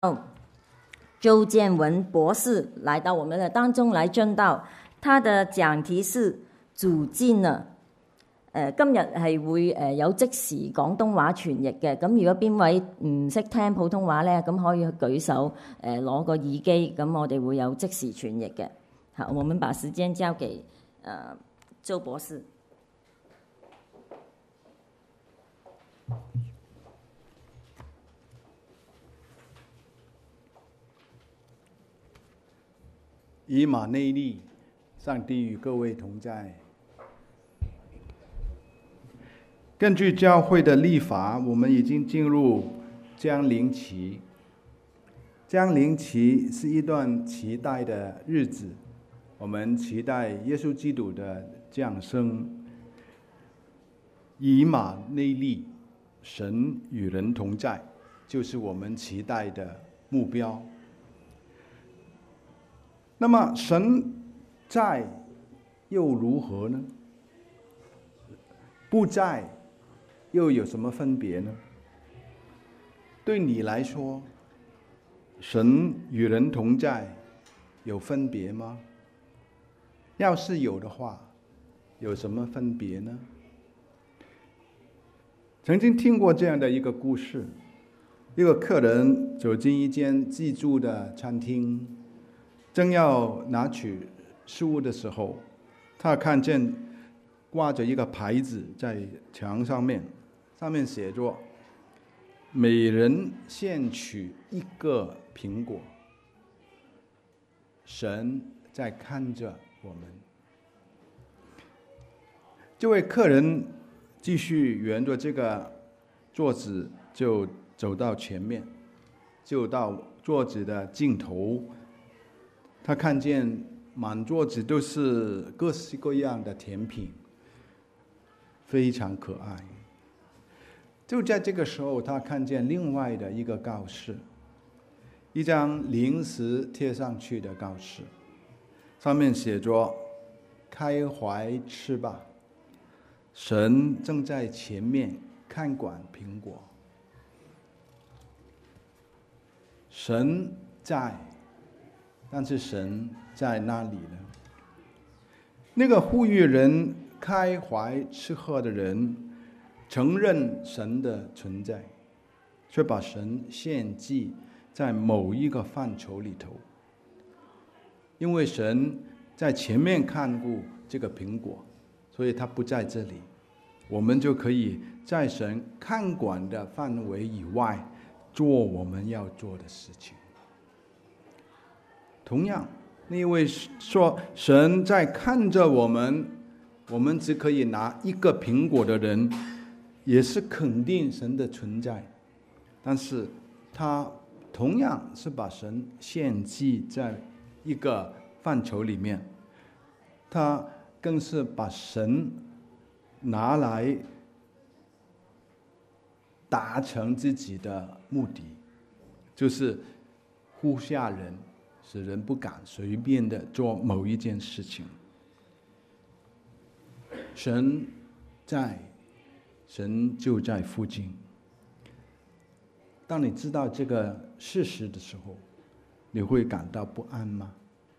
周建文博士來到我們嘅當中來證道，他的講題是主進啊。今日係會有即時廣東話傳譯嘅，咁如果邊位唔識聽普通話呢，咁可以舉手攞個耳機，咁我哋會有即時傳譯嘅。好，我們把時間交給周博士。 以马内利，上帝与各位同在。根据教会的历法，我们已经进入降临期。降临期是一段期待的日子，我们期待耶稣基督的降生。以马内利，神与人同在，就是我们期待的目标。那么神在又如何呢？不在又有什么分别呢？对你来说，神与人同在有分别吗？要是有的话，有什么分别呢？曾经听过这样的一个故事，一个客人走进一间自助的餐厅，正要拿取食物的时候，他看见挂着一个牌子在墙上面，上面写着每人限取一个苹果，神在看着我们。这位客人继续沿着这个桌子就走到前面，就到桌子的尽头，他看见满桌子都是各式各样的甜品，非常可爱。就在这个时候，他看见另外的一个告示，一张临时贴上去的告示，上面写着开怀吃吧，神正在前面看管苹果。神在，但是神在哪里呢？那个呼吁人开怀吃喝的人，承认神的存在，却把神献祭在某一个范畴里头。因为神在前面看顾这个苹果，所以他不在这里，我们就可以在神看管的范围以外做我们要做的事情。同样，那位说神在看着我们，我们只可以拿一个苹果的人，也是肯定神的存在，但是他同样是把神献祭在一个范畴里面，他更是把神拿来达成自己的目的，就是唬吓人，使人不敢随便的做某一件事情。神在，神就在附近。当你知道这个事实的时候，你会感到不安吗？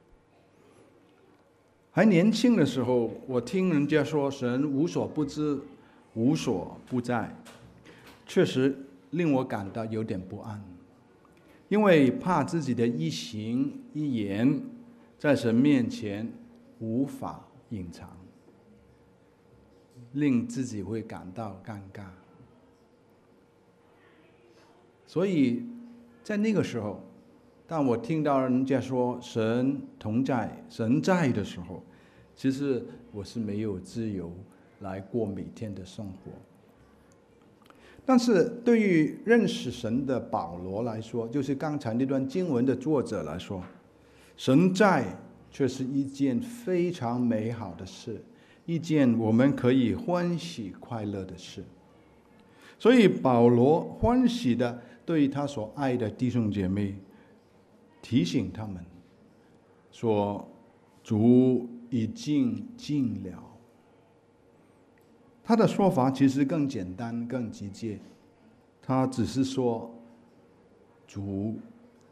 还年轻的时候，我听人家说神无所不知，无所不在，确实令我感到有点不安，因为怕自己的一行一言在神面前无法隐藏，令自己会感到尴尬。所以在那个时候，当我听到人家说神同在，神在的时候，其实我是没有自由来过每天的生活。但是对于认识神的保罗来说，就是刚才那段经文的作者来说，神在却是一件非常美好的事，一件我们可以欢喜快乐的事。所以保罗欢喜的对他所爱的弟兄姐妹提醒他们说，主已经近了。他的说法其实更简单更直接，他只是说主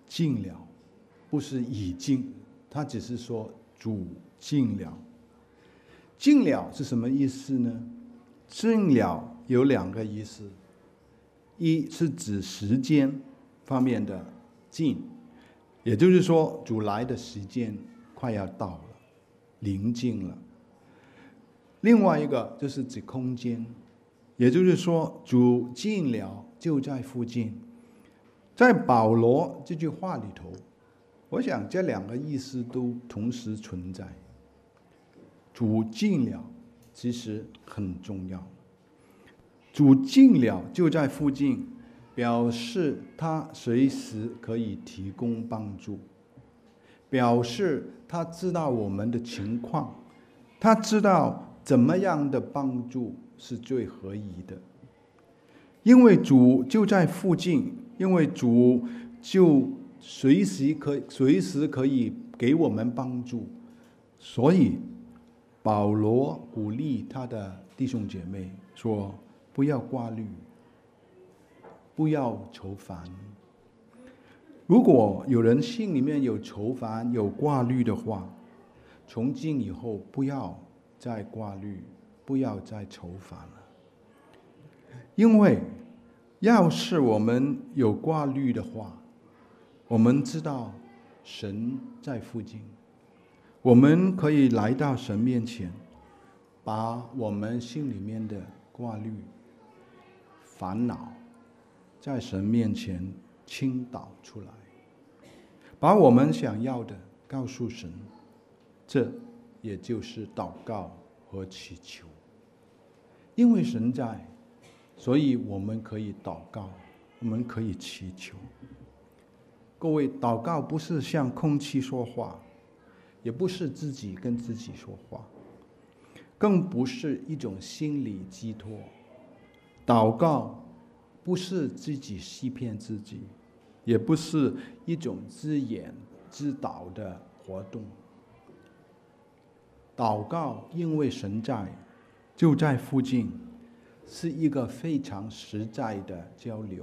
近了，不是已经，他只是说主近了。近了是什么意思呢？近了有2个意思，一是指时间方面的近，也就是说主来的时间快要到了，临近了。另外一个就是指空间，也就是说主近了，就在附近。在保罗这句话里头，我想这2个意思都同时存在。主近了其实很重要，主近了就在附近，表示他随时可以提供帮助，表示他知道我们的情况，他知道怎么样的帮助是最合宜的。因为主就在附近，因为主就随时可以给我们帮助，所以保罗鼓励他的弟兄姐妹说，不要挂虑，不要愁烦。如果有人心里面有愁烦有挂虑的话，从今以后不要再挂虑，不要再愁烦了。因为要是我们有挂虑的话，我们知道神在附近，我们可以来到神面前，把我们心里面的挂虑、烦恼在神面前倾倒出来，把我们想要的告诉神，这也就是祷告和祈求。因为神在，所以我们可以祷告，我们可以祈求。各位，祷告不是向空气说话，也不是自己跟自己说话，更不是一种心理寄托。祷告不是自己欺骗自己，也不是一种自演自导的活动。祷告因为神在，就在附近，是一个非常实在的交流。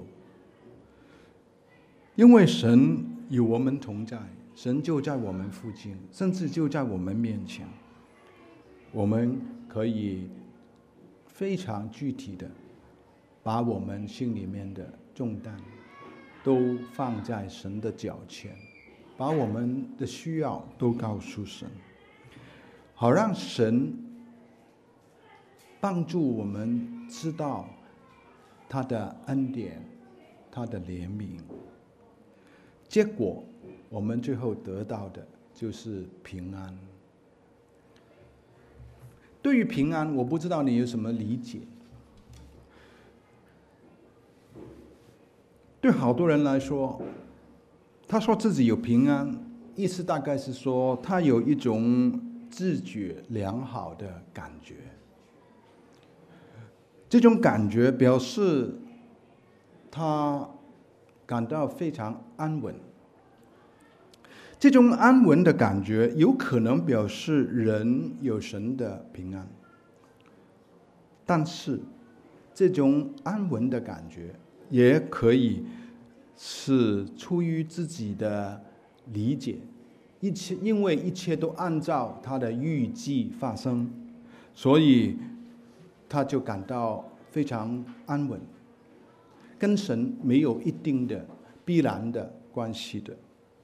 因为神与我们同在，神就在我们附近，甚至就在我们面前，我们可以非常具体的把我们心里面的重担都放在神的脚前，把我们的需要都告诉神，好让神帮助我们知道他的恩典，他的怜悯。结果我们最后得到的就是平安。对于平安，我不知道你有什么理解。对好多人来说，他说自己有平安，意思大概是说他有一种自觉良好的感觉。这种感觉表示他感到非常安稳。这种安稳的感觉有可能表示人有神的平安，但是这种安稳的感觉也可以是出于自己的理解，因为一切都按照他的预计发生，所以他就感到非常安稳，跟神没有一定的必然的关系的。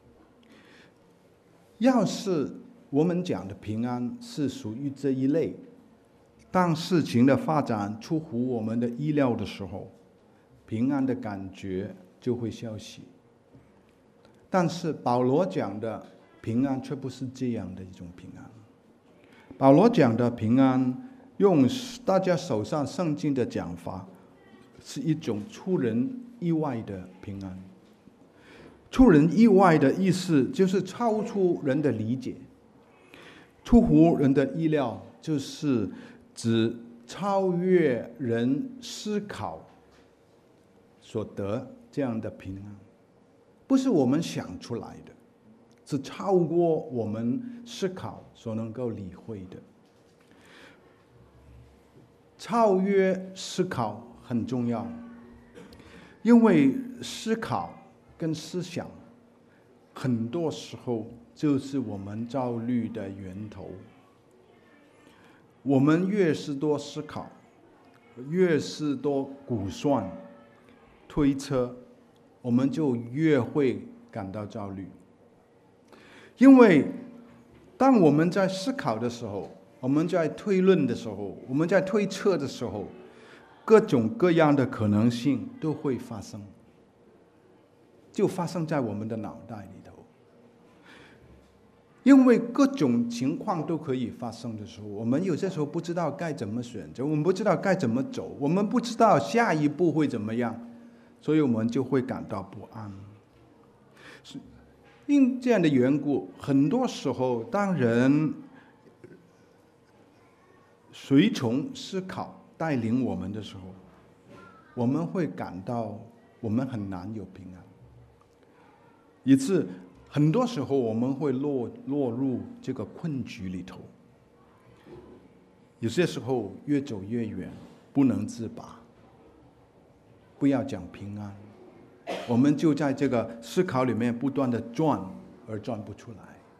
要是我们讲的平安是属于这一类，当事情的发展出乎我们的意料的时候，平安的感觉就会消息。但是保罗讲的平安却不是这样的一种平安。保罗讲的平安，用大家手上圣经的讲法，是一种出人意外的平安。出人意外的意思就是超出人的理解，出乎人的意料，就是指超越人思考所得这样的平安，不是我们想出来的，是超过我们思考所能够理会的。超越思考很重要，因为思考跟思想很多时候就是我们焦虑的源头。我们越是多思考，越是多估算、推测，我们就越会感到焦虑。因为当我们在思考的时候，我们在推论的时候，我们在推测的时候，各种各样的可能性都会发生，就发生在我们的脑袋里头。因为各种情况都可以发生的时候，我们有些时候不知道该怎么选择，我们不知道该怎么走，我们不知道下一步会怎么样，所以我们就会感到不安。因这样的缘故，很多时候当人随从思考带领我们的时候，我们会感到我们很难有平安，以致很多时候我们会落入这个困局里头，有些时候越走越远，不能自拔。不要讲平安，我们就在这个思考里面不断的转，而转不出来。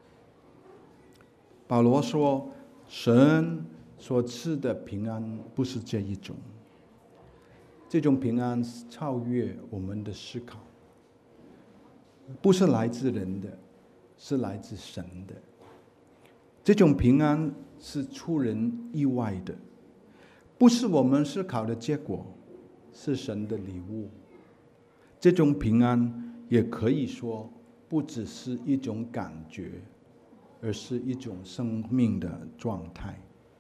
保罗说，神所赐的平安不是这一种，这种平安超越我们的思考，不是来自人的，是来自神的。这种平安是出人意外的，不是我们思考的结果，是神的礼物。这种平安也可以说不只是一种感觉，而是一种生命的状态。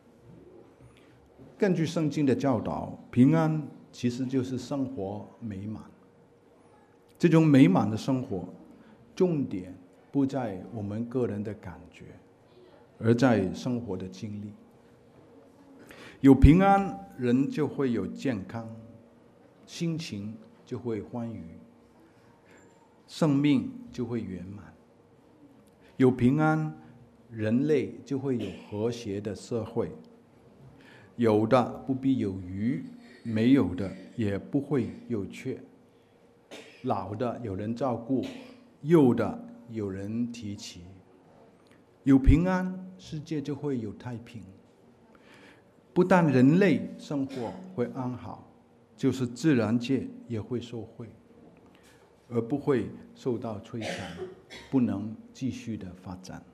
根据圣经的教导，平安其实就是生活美满。这种美满的生活，重点不在我们个人的感觉，而在生活的经历。有平安，人就会有健康，心情就会欢愉，生命就会圆满。有平安，人类就会有和谐的社会。有的不必有余，没有的也不会有缺。老的有人照顾，幼的有人提起。有平安，世界就会有太平。不但人类生活会安好，就是自然界也会受惠，而不会受到摧残，不能继续的发展。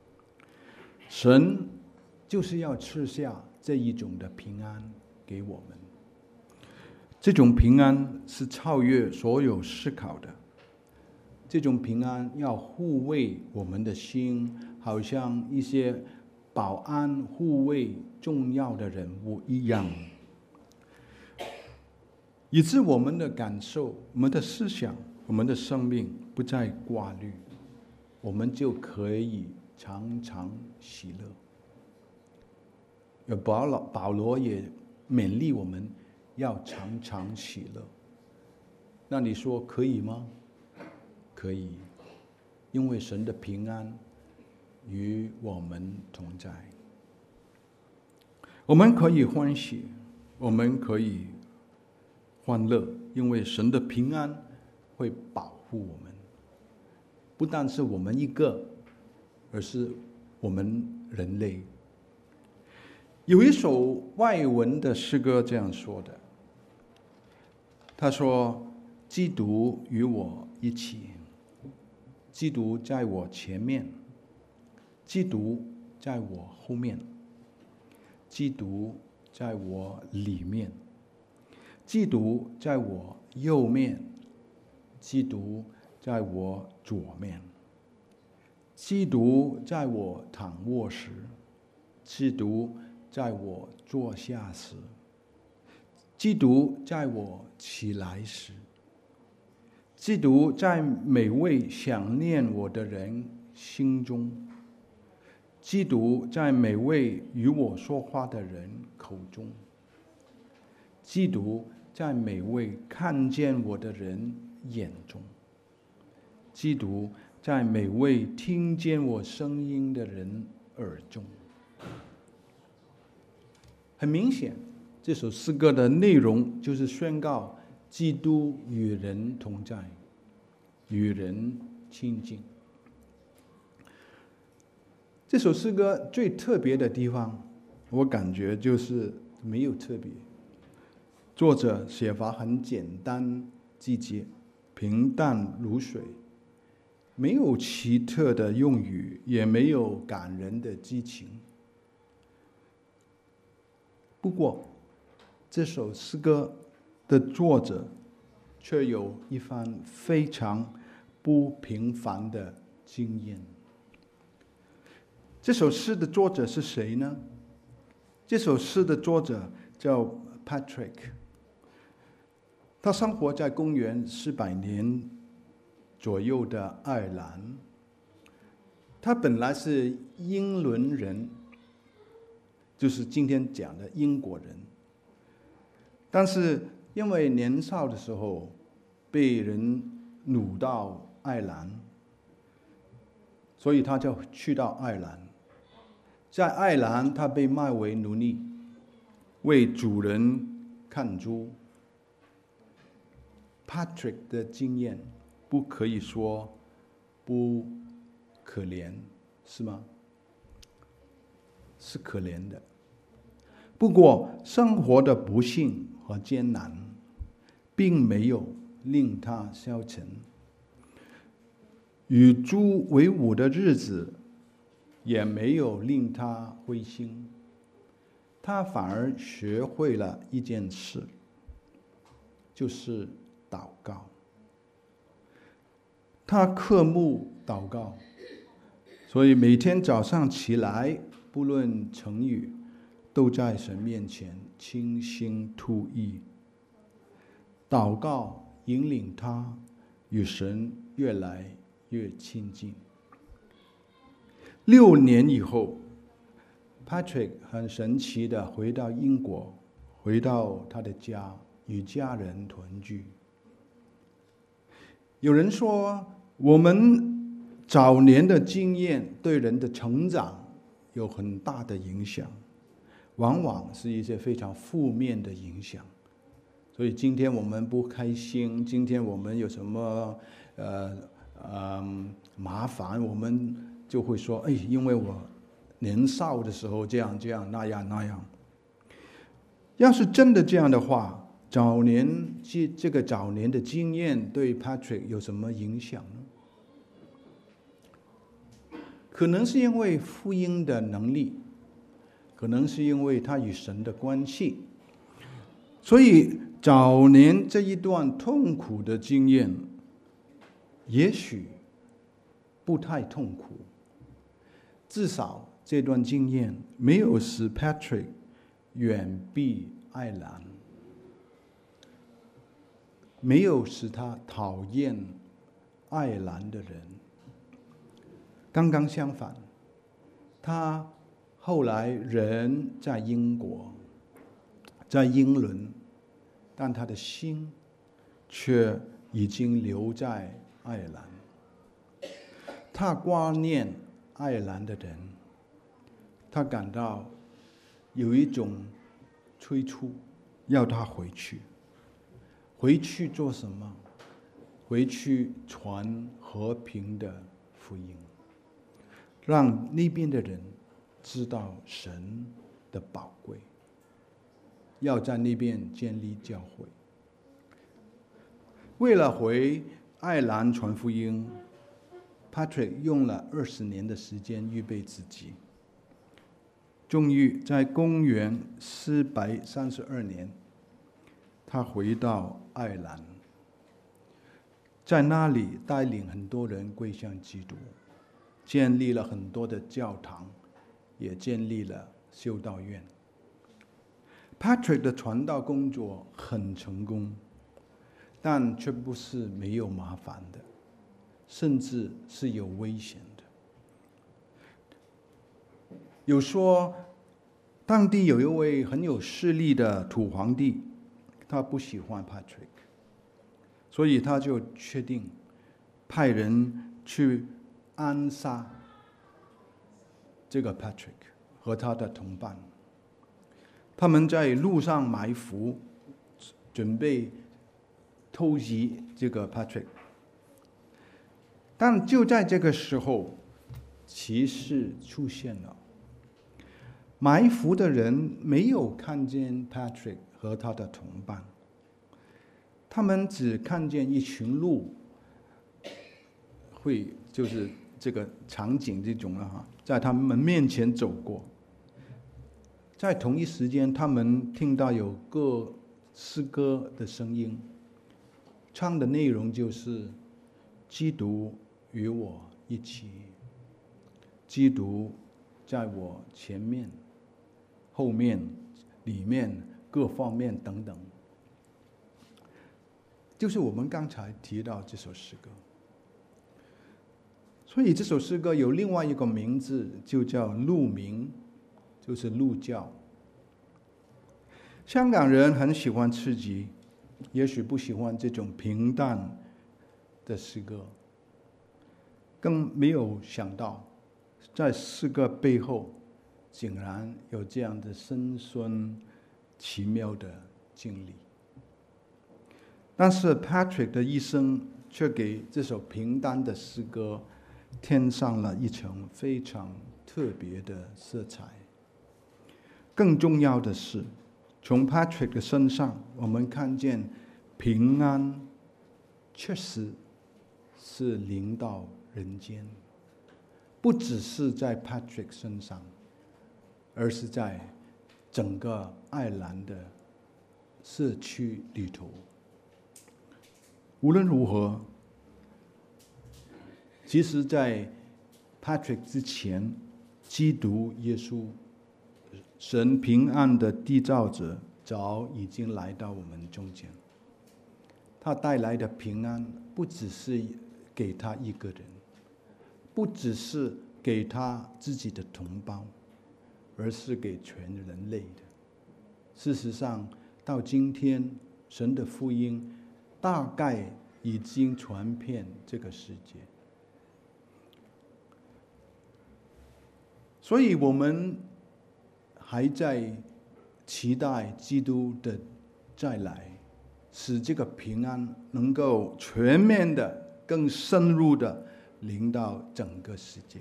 神就是要赐下这一种的平安给我们。这种平安是超越所有思考的，这种平安要护卫我们的心，好像一些保安护卫重要的人物一样，以致我们的感受、我们的思想、我们的生命不再挂虑，我们就可以常常喜乐。保罗也勉励我们要常常喜乐。那你说可以吗？可以，因为神的平安与我们同在。我们可以欢喜，我们可以欢乐，因为神的平安会保护我们，不但是我们一个，而是我们人类。有一首外文的诗歌这样说的，他说，基督与我一起，基督在我前面，基督在我后面，基督在我里面，基督在我右面，基督在我左面，基督在我躺卧时，基督在我坐下时，基督在我起来时，基督在每位想念我的人心中，基督在每位与我说话的人口中，基督在每位看见我的人眼中，基督在每位听见我声音的人耳中。很明显，这首诗歌的内容就是宣告基督与人同在，与人亲近。 这首诗歌最特别的地方，我感觉就是没有特别。作者写法很简单直接，平淡如水，没有奇特的用语，也没有感人的激情。不过，这首诗歌的作者却有一番非常不平凡的经验。这首诗的作者是谁呢？这首诗的作者叫 Patrick， 他生活在公元400年左右的爱尔兰。他本来是英伦人，就是今天讲的英国人，但是因为年少的时候被人掳到爱尔兰，所以他就去到爱尔兰。在爱尔兰，他被卖为奴隶，为主人看猪。Patrick 的经验不可以说不可怜，是吗？是可怜的。不过，生活的不幸和艰难，并没有令他消沉。与猪为伍的日子，也没有令他灰心。他反而学会了一件事，就是祷告。他渴慕祷告，所以每天早上起来，不论成语，都在神面前倾心吐意。祷告引领他与神越来越亲近。6年以后 ，Patrick 很神奇的回到英国，回到他的家，与家人团聚。有人说，我们早年的经验对人的成长有很大的影响，往往是一些非常负面的影响。所以今天我们不开心，今天我们有什么麻烦，我们就会说，哎，因为我年少的时候这样这样那样那样。要是真的这样的话，这个早年的经验对 Patrick 有什么影响呢？可能是因为福音的能力，可能是因为他与神的关系，所以早年这一段痛苦的经验，也许不太痛苦，至少这段经验没有使 Patrick 远避爱尔兰，没有使他讨厌爱尔兰的人。刚刚相反，他后来人在英国，在英伦，但他的心却已经留在爱尔兰。他挂念爱尔兰的人，他感到有一种催促，要他回去。回去做什么？回去传和平的福音，让那边的人知道神的宝贵，要在那边建立教会。为了回爱尔兰传福音， Patrick 用了20年的时间预备自己，终于在公元432年，他回到爱尔兰，在那里带领很多人归向基督，建立了很多的教堂，也建立了修道院。Patrick 的传道工作很成功，但却不是没有麻烦的，甚至是有危险的。有说，当地有一位很有势力的土皇帝，他不喜欢 Patrick， 所以他就确定派人去暗杀这个 Patrick 和他的同伴。他们在路上埋伏，准备偷袭这个 Patrick。但就在这个时候， 奇事出现了。埋伏的人没有看见 Patrick 和他的同伴，他们只看见一群鹿会就是这个场景这种了哈，在他们面前走过。在同一时间，他们听到有个诗歌的声音，唱的内容就是基督与我一起，基督在我前面、后面、里面各方面等等，就是我们刚才提到这首诗歌。所以这首诗歌有另外一个名字，就叫鹿鸣，就是鹿叫。香港人很喜欢刺激，也许不喜欢这种平淡的诗歌，更没有想到在诗歌背后竟然有这样的深邃奇妙的经历。但是 Patrick 的一生却给这首平淡的诗歌添上了一层非常特别的色彩。更重要的是，从 Patrick 的身上，我们看见平安确实是临到人间，不只是在 Patrick 身上，而是在整个爱尔兰的社区里头。无论如何，其实在 Patrick 之前，基督耶稣，神平安的缔造者，早已经来到我们中间。他带来的平安不只是给他一个人，不只是给他自己的同胞，而是给全人类的。事实上，到今天，神的福音大概已经传遍这个世界。所以我们还在期待基督的再来，使这个平安能够全面的、更深入的临到整个世界。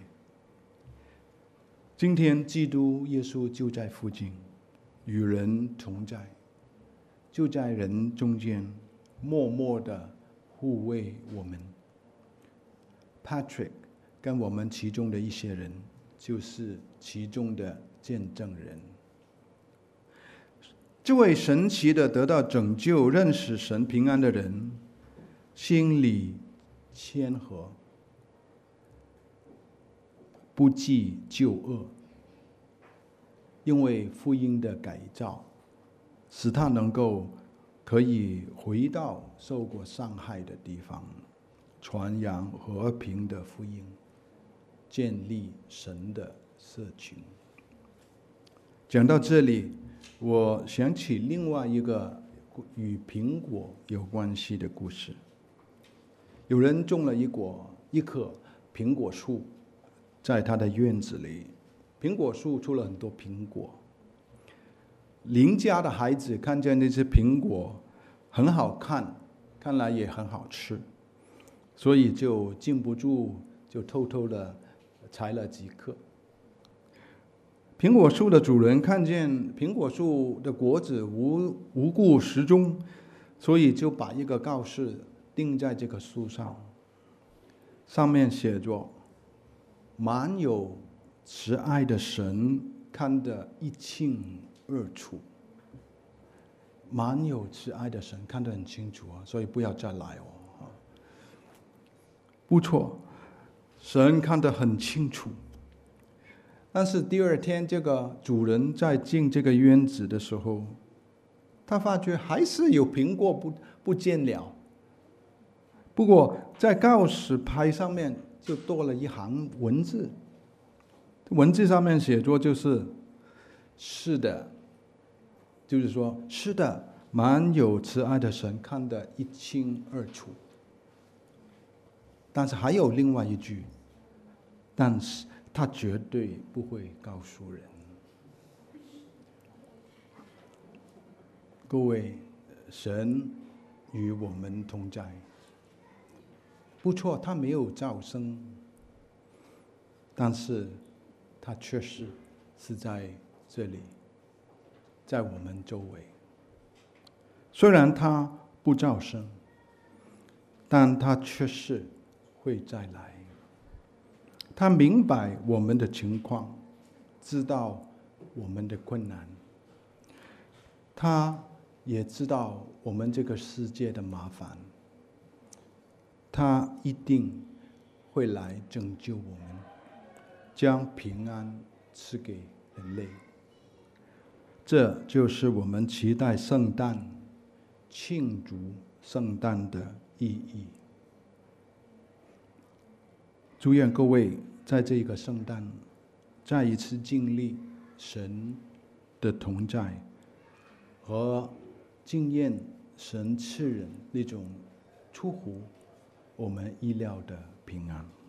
今天基督耶稣就在附近，与人同在，就在人中间，默默的护卫我们。Patrick 跟我们其中的一些人，就是其中的见证人。这位神奇的得到拯救、认识神平安的人，心里谦和，不计旧恶，因为福音的改造，使他能够可以回到受过伤害的地方，传扬和平的福音，建立神的社群。讲到这里，我想起另外一个与苹果有关系的故事。有人种了一棵苹果树，在他的院子里，苹果树出了很多苹果。邻家的孩子看见那些苹果很好看，看来也很好吃，所以就禁不住就偷偷的采了几颗。苹果树的主人看见苹果树的果子无故失踪，所以就把一个告示钉在这个树上，上面写着：满有慈爱的神看得一清二楚。满有慈爱的神看得很清楚啊，所以不要再来哦。不错，神看得很清楚。但是第二天，这个主人在进这个院子的时候，他发觉还是有苹果不见了。不过在告示牌上面就多了一行文字，文字上面写着就是“是的”，就是说是的，满有慈爱的神看得一清二楚。但是还有另外一句，但是他绝对不会告诉人。各位，神与我们同在。不错，他没有噪声， 但是他确实是在这里，在我们周围。虽然他不照声，但他确实会再来。他明白我们的情况，知道我们的困难，他也知道我们这个世界的麻烦，他一定会来拯救我们，将平安赐给人类。这就是我们期待圣诞、庆祝圣诞的意义。祝愿各位在这个圣诞再一次经历神的同在，和经验神赐人那种出乎我们意料的平安。